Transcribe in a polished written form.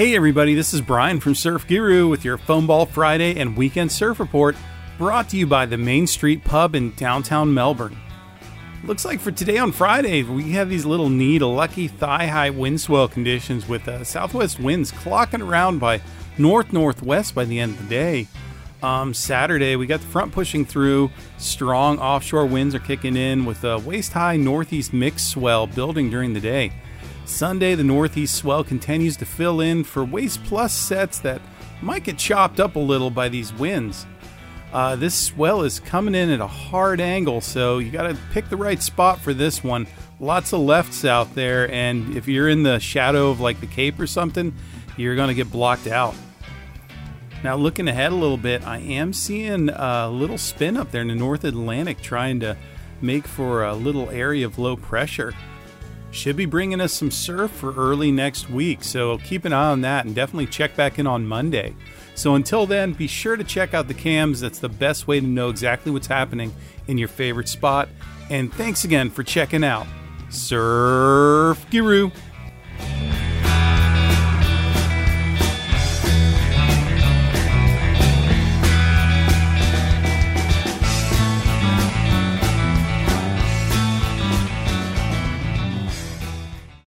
Hey everybody, this is Brian from Surf Guru with your Foam Ball Friday and Weekend Surf Report, brought to you by the Main Street Pub in downtown Melbourne. Looks like for today on Friday, we have these little neat, lucky thigh-high wind swell conditions with southwest winds clocking around by north-northwest by the end of the day. Saturday, we got the front pushing through. Strong offshore winds are kicking in with a waist-high northeast mixed swell building during the day. Sunday, the northeast swell continues to fill in for waist plus sets that might get chopped up a little by these winds. This swell is coming in at a hard angle, so you got to pick the right spot for this one. Lots of lefts out there, and if you're in the shadow of like the Cape or something, you're going to get blocked out. Now, looking ahead a little bit, I am seeing a little spin up there in the North Atlantic trying to make for a little area of low pressure. Should be bringing us some surf for early next week, so keep an eye on that and definitely check back in on Monday. So until then, be sure to check out the cams. That's the best way to know exactly what's happening in your favorite spot. And thanks again for checking out Surf Guru.